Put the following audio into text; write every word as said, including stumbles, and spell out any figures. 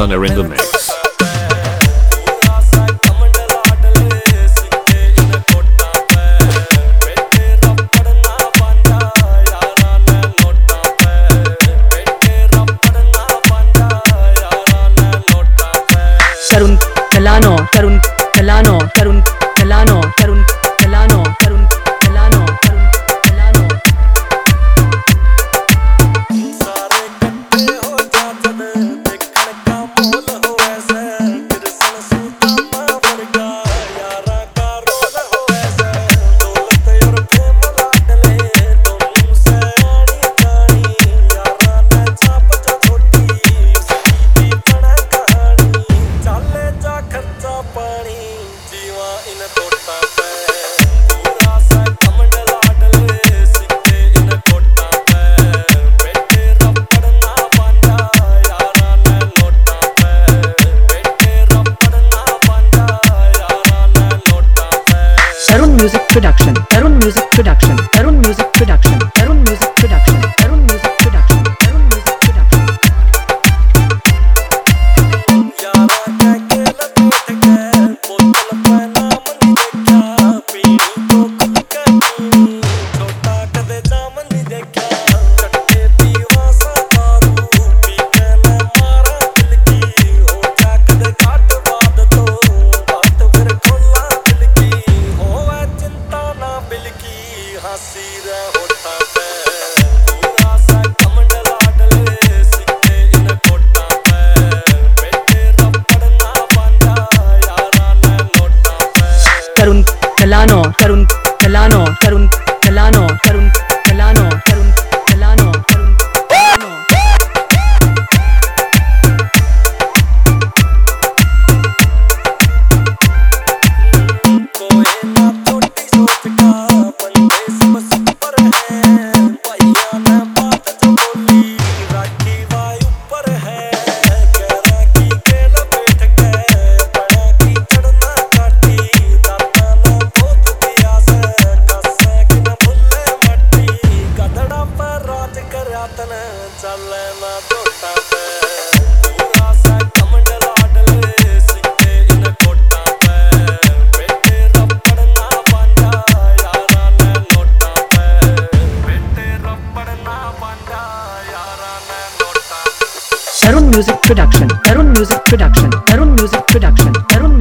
Stunner in the mix. Tarun Talano, Tarun Talano, Tarun Talano, Tarun Talano, Tarun Talano, Tarun Talano. ਸਾਰੇ ਇਕੱਠੇ ਹੋ ਜਾ ਜਦ ਦੇਖਣ ਦਾ ਮੋਲ ਹੋਵੇ ਸੇ ਕਿਰਸਨ ਸੂਟਾਂ ਵਰਗਾ ਯਾਰਾਂ ਦਾ ਰੋਲ ਹੋਵੇ ਸੇ ਦੌਲਤ ਔਰ ਫੇਮ ਲਾਡਲੇ ਦੋਨੋਂ ਸਿਆਣੀ ਜਾਣੀ ਯਾਰਾਂ ਨੇ ਛਾਪ ਚ ਛੋਟੀ ਸਕੀ ਦੀ ਬਣਾ ਕਹਾਣੀ ਚੱਲੇ ਜਾ ਖਰਚਾ ਪਾਣੀ ਜੀਵਾ ਇਨ ਟੋਟਾ ਪੈ ਪੂਰਾ ਸਾ ਕਮੰਡ ਲਾਡਲੇ ਸਿੱਕੇ ਇਨ ਟੋਟਾ ਪੈ ਬੇਟੇ ਰੱਪੜ ਨਾ ਪਾਂਦਾ ਯਾਰਾਂ ਨੇ ਨੋਟਾਂ ਪੈ ਬੇਟੇ ਰੱਪੜ ਨਾ ਪਾਂਦਾ ਯਾਰਾਂ ਨੇ ਨੋਟਾਂ ਪੈ Tarun Music Production, Tarun Music Production, Tarun Music Production, Tarun Music Production, Tarun Music Production, Tarun Music Production. ਯਾਰਾਂ ਕਹਿ ਕੇ ਲਪੇਟ ਕੇ ਬੋਤਲ ਪੈ ਨਾਮ ਨਹੀਂ ਦੇਖਿਆ ਪੀਣੀ ਤੋਂ ਖੁਦ ਕੇ ਪੀਣੀ ਛੋਟਾ ਕਦੇ ਜਾਮ ਨਹੀਂ ਦੇਖਿਆ ਚੱਟੇ ਪੀਵਾ ਸਾ ਦਾਰੂ ਪੀ ਕੇ ਮੈਂ ਮਾਰਾਂ ਦਿਲ ਕੀ ਹੋ ਜਾ ਕਦੇ ਘੱਟ ਬਾਤ ਤੋਂ ਬਾਤ ਫਿਰ ਖੋਲਾਂ ਦਿਲ ਕੀ ਹੋਵੇ ਚਿੰਤਾ ਨਾ ਬਿਲਕੀ ਹਾਸੀ ਰਹਿ ਹੋਠਾਂ ਪੈ ਪੂਰਾ ਸਾ ਕਮੰਡ ਲਾਡਲੇ ਸਿੱਕੇ ਇਨ ਕੋਟਾਂ ਪੈ ਬੇਟੇ ਰੱਪੜ ਨਾ ਪਾਂਦਾ ਯਾਰਾਂ ਨੇ ਨੋਟਾਂ ਪੈ Tarun Talano, Tarun Talano, Tarun Talano, Tarun Talano, Tarun Talano, Tarun Talano. कोई ना छोटी सोच का बंदे सब सुपर है भैया ने बात जो बोली राखी वाई ऊपर है कहना की के लपेट के बड़ा की चढ़ना काटी दाता ने बहुत दिया से कसे कि न भुले मट्टी गधड़ा पर राज करया तन चले ना टोटा पे पूरा सा कमंड लाडले सिक्के इन कोटा पे बेटे रप्पड़ ना पांदा यारा ने नोटा पे बेटे रप्पड़ ना पांदा यारा ने नोटा Tarun Music Production, Tarun Music Production, Tarun Music Production, Tarun